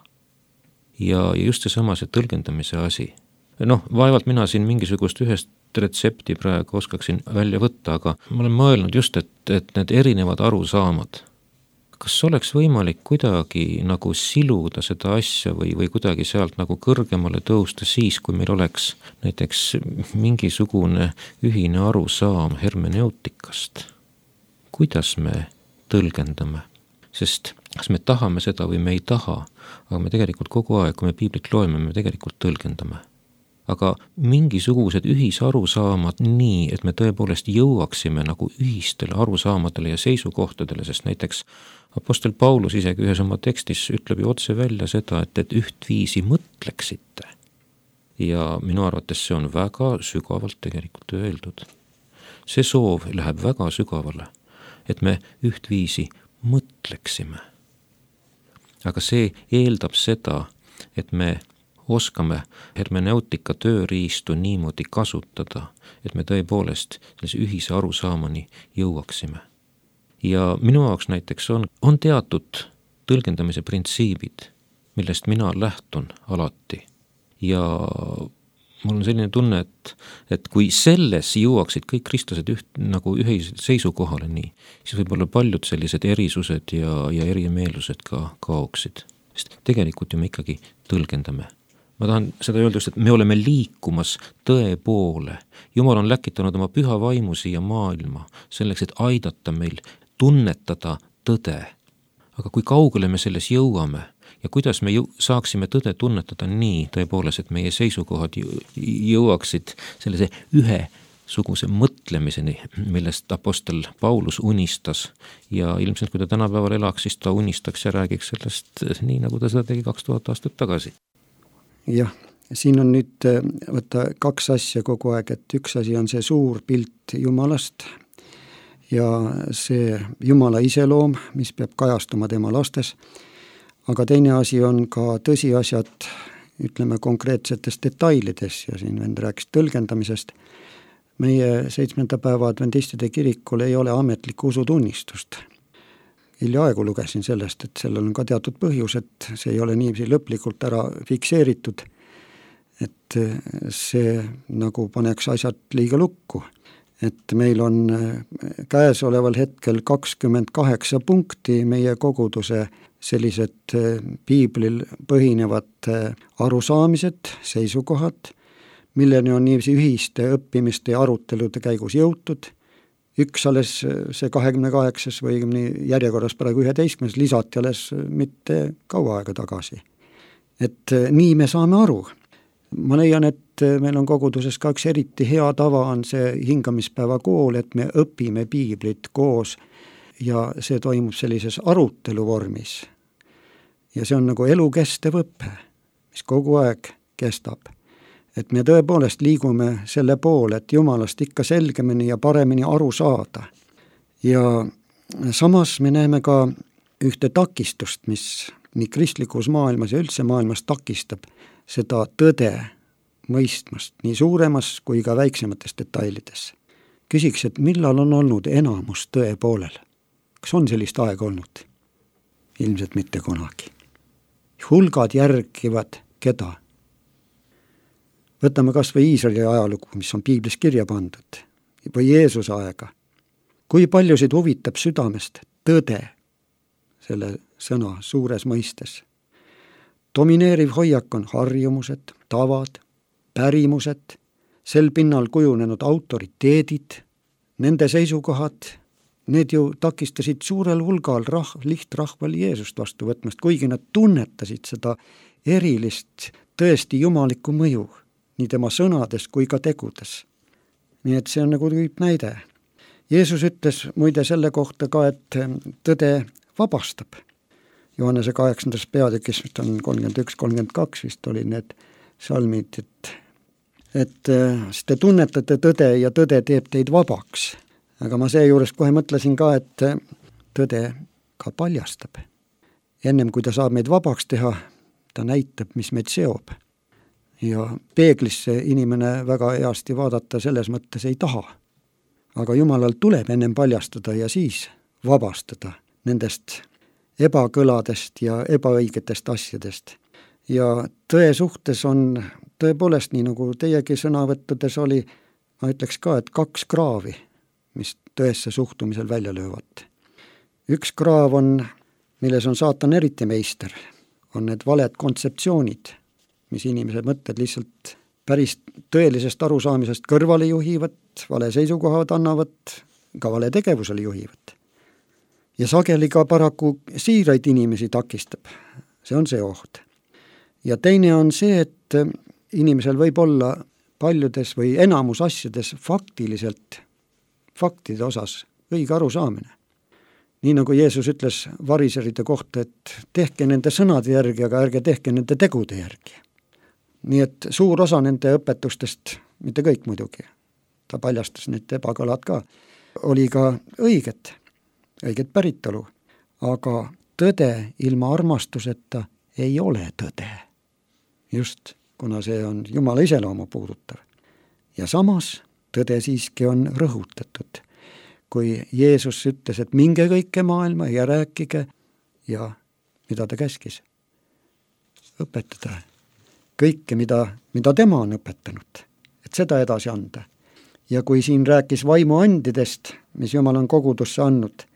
Ja just seesama see tõlgendamise asi. Noh, vaevalt mina siin mingisugust ühest retsepti praegu oskaksin välja võtta, aga ma olen mõelnud just, et, et need erinevad arusaamad, kas oleks võimalik kuidagi nagu siluda seda asja või, või kuidagi sealt nagu kõrgemale tõusta siis, kui meil oleks näiteks mingisugune ühine arusaam hermeneutikast. Kuidas me tõlgendame? Sest kas me tahame seda või me ei taha, aga me tegelikult kogu aeg, kui me Piiblit loeme, me tegelikult tõlgendame. Aga mingisugused ühisarusaamad nii, et me tõepoolest jõuaksime nagu ühistele arusaamadele ja seisukohtadele, sest näiteks apostel Paulus isegi ühes oma tekstis ütleb ju otse välja seda, et, et ühtviisi mõtleksite. Ja minu arvates see on väga sügavalt tegelikult öeldud. See soov läheb väga sügavale, et me ühtviisi mõtleksime. Aga see eeldab seda, et me oskame hermeneutika tööriistu niimoodi kasutada, et me tõepoolest sellise ühise arusaamani jõuaksime. Ja minu jaoks näiteks on, on teatud tõlgendamise printsiibid, millest mina lähtun alati. Ja mul on selline tunne, et, et kui selles jõuaksid kõik kristlased üht, nagu ühe seisukohale nii, siis võib-olla paljud sellised erisused ja, ja erimeelsused ka kaoksid. Sest tegelikult ju me ikkagi tõlgendame ma tahan seda öelda just, et me oleme liikumas tõe poole. Jumal on läkitanud oma püha vaimu siia maailma selleks, et aidata meil tunnetada tõde. Aga kui kaugele me selles jõuame ja kuidas me jõu- saaksime tõde tunnetada nii tõepoolest, et meie seisukohad jõuaksid sellise ühe suguse mõtlemiseni, millest apostel Paulus unistas ja ilmselt kui ta tänapäeval elaks, siis ta unistaks ja räägiks sellest nii, nagu ta seda tegi kaks tuhat aastat tagasi. Jah, siin on nüüd võtta kaks asja kogu aeg, et üks asi on see suur pilt Jumalast ja see Jumala iseloom, mis peab kajastuma tema lastes, aga teine asi on ka tõsiasjad, ütleme konkreetsetes detailides ja siin vend rääkis tõlgendamisest. Meie seitsmenda päeva adventistide kirikul ei ole ametlikku usutunnistust. Hiljaaegu lugesin sellest, et sellel on ka teatud põhjus, et see ei ole niiviisi lõplikult ära fikseeritud, et see nagu paneks asjad liiga lukku. Et meil on käesoleval hetkel kakskümmend kaheksa punkti meie koguduse sellised piiblil põhinevad arusaamised, seisukohad, milleni on niiviisi ühiste õppimiste ja arutelude käigus jõutud. Üks alles see kahekümne kaheksas või järjekorras praegu üheteistkümnes lisati alles mitte kaua aega tagasi. Et nii me saame aru. Ma leian, et meil on koguduses ka üks eriti hea tava on see hingamispäeva kool, et me õpime piiblit koos ja see toimub sellises arutelu vormis. Ja see on nagu elukestev õppe, mis kogu aeg kestab. Et me tõepoolest liigume selle poole, et Jumalast ikka selgemini ja paremini aru saada. Ja samas me näeme ka ühte takistust, mis nii kristlikus maailmas ja üldse maailmas takistab seda tõde mõistmast nii suuremas kui ka väiksemates detailides. Küsiks, et millal on olnud enamus tõe poolel? Kas on sellist aega olnud? Ilmselt mitte kunagi. Hulgad järgivad keda? Võtame kas või Iisraeli ajalugu, mis on piiblis kirja pandud, või Jeesuse aega. Kui paljusid huvitab südamest tõde, selle sõna suures mõistes. Domineeriv hoiak on harjumused, tavad, pärimused, sel pinnal kujunenud autoriteedid, nende seisukohad, need ju takistasid suurel hulgal rah, lihtrahval Jeesust vastu võtmast, kuigi nad tunnetasid seda erilist tõesti jumalikku mõju nii tema sõnades kui ka tegudes. Nii et see on nagu tüüp näide. Jeesus ütles muide selle kohta ka, et tõde vabastab. Johannese kaheksandas peatükis, vist on kolmkümmend üks kolmkümmend kaks vist oli need salmid, et, et te tunnetate tõde ja tõde teeb teid vabaks. Aga ma seejuures kohe mõtlesin ka, et tõde ka paljastab. Ennem kui ta saab meid vabaks teha, ta näitab, mis meid seob. Ja peeglisse inimene väga heasti vaadata selles mõttes ei taha. Aga Jumalal tuleb ennem paljastada ja siis vabastada nendest ebakõladest ja ebaõigetest asjadest. Ja tõe suhtes on tõepoolest nii, nagu teiegi sõnavõttudes oli, ma ütleks ka, et kaks kraavi, mis tõesse suhtumisel välja löövad. Üks kraav on, milles on saatan eriti meister, on need valed kontseptsioonid, mis inimesed mõtted lihtsalt päris tõelisest arusaamisest kõrvale juhivad, vale seisukohad annavad, ka vale tegevusele juhivad. Ja sageli ka paraku siiraid inimesi takistab. See on see oht. Ja teine on see, et inimesel võib olla paljudes või enamus asjades faktiliselt, faktide osas õige arusaamine. Nii nagu Jeesus ütles variseride kohta, et tehke nende sõnade järgi, aga ärge tehke nende tegude järgi. Nii et suur osa nende õpetustest, mitte kõik muidugi, ta paljastas need ebakõlad ka, oli ka õiget, õiget päritolu, aga tõde ilma armastuseta ei ole tõde. Just, kuna see on Jumala iseloomu puudutav. Ja samas tõde siiski on rõhutatud. Kui Jeesus ütles, et minge kõike maailma ja rääkige ja mida ta käskis? Õpetada kõike, mida, mida tema on õpetanud, et seda edasi anda. Ja kui siin rääkis vaimuandidest, mis Jumal on kogudusse andnud,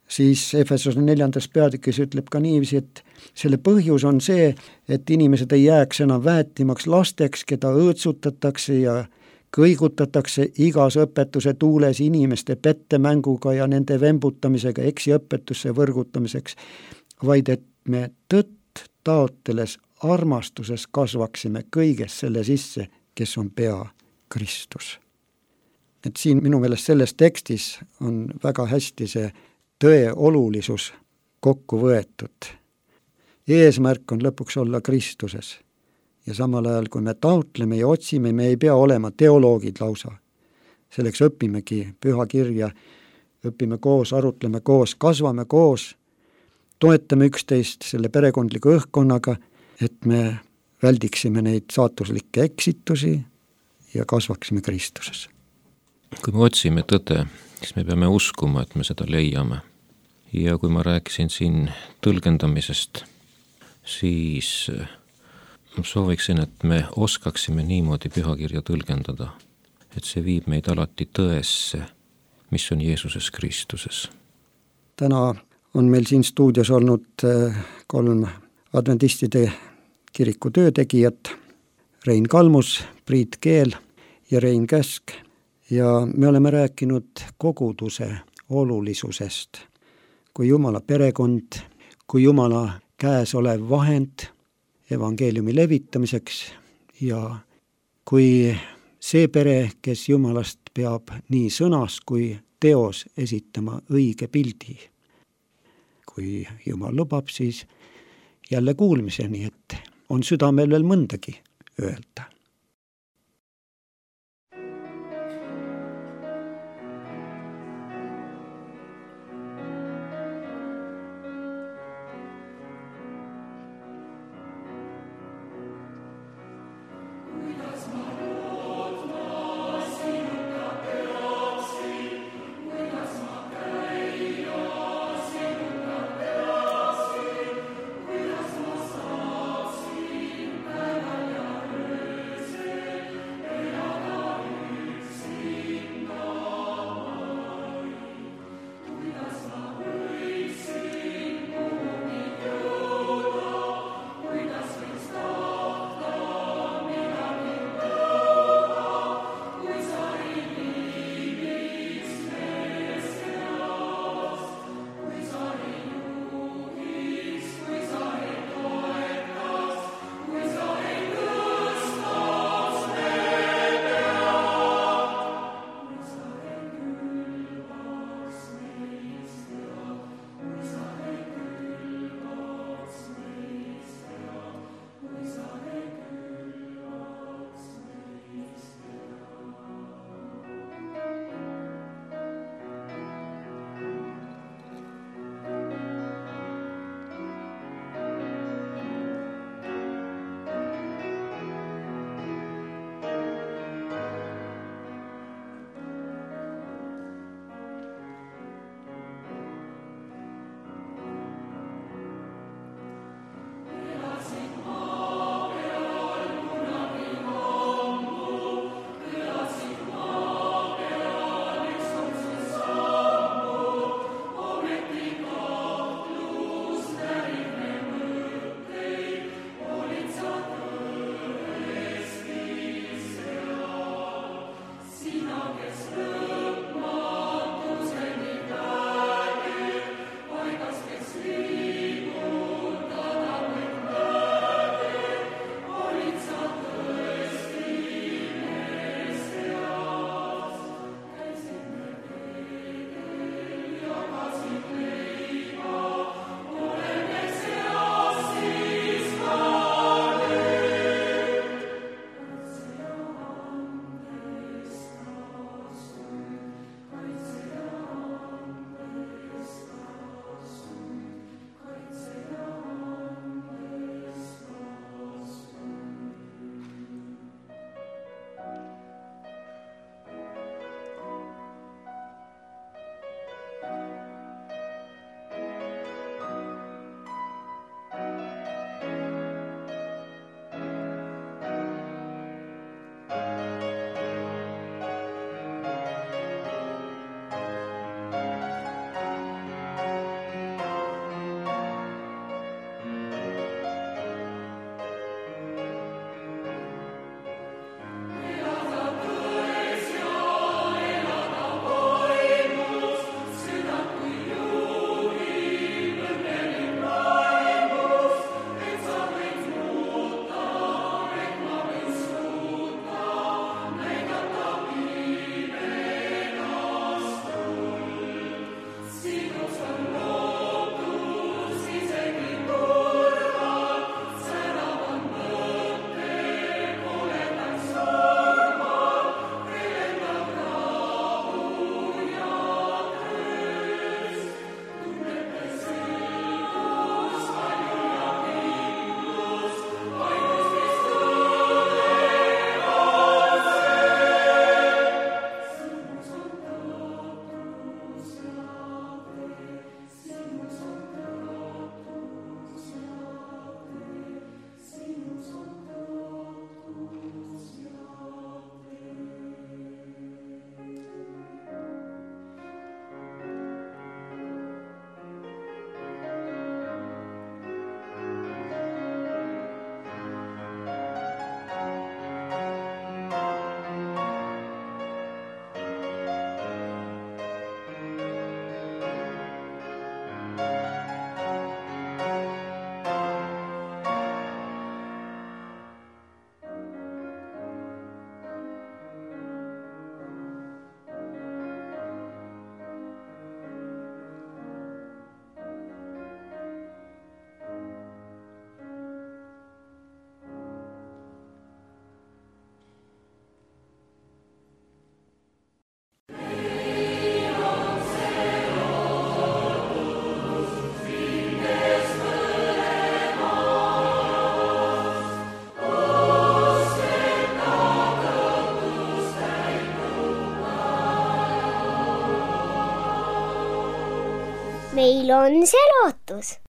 siis Efesose neljandas peatükis ütleb ka niiviisi, et selle põhjus on see, et inimesed ei jääks enam väetimaks lasteks, keda õõtsutatakse ja kõigutatakse igas õpetuse tuules inimeste pettemänguga ja nende vembutamisega eksiõpetusse võrgutamiseks, vaid et me tõtt taotleles armastuses kasvaksime kõiges selle sisse, kes on pea Kristus. Et siin minu meelest selles tekstis on väga hästi see tõe olulisus kokku võetud. Eesmärk on lõpuks olla Kristuses. Ja samal ajal, kui me taotleme ja otsime, me ei pea olema teoloogid lausa. Selleks õpimegi püha kirja, õpime koos, arutleme koos, kasvame koos, toetame üksteist selle perekondliku õhkkonnaga, et me väldiksime neid saatuslikke eksitusi ja kasvaksime Kristuses. Kui me otsime tõde, siis me peame uskuma, et me seda leiame. Ja kui ma rääkisin siin tõlgendamisest, siis ma sooviksin, et me oskaksime niimoodi pühakirja tõlgendada, et see viib meid alati tõesse, mis on Jeesuses Kristuses. Täna on meil siin stuudios olnud kolm adventistide kiriku töötegijat, Rein Kalmus, Priit Keel ja Rein Käsk. Ja me oleme rääkinud koguduse olulisusest, kui Jumala perekond, kui Jumala käes olev vahend evangeeliumi levitamiseks ja kui see pere, kes Jumalast peab nii sõnas kui teos esitama õige pildi. Kui Jumal lubab, siis jälle kuulmiseni, et on südamel veel mõndagi öelda. meil on see lootus.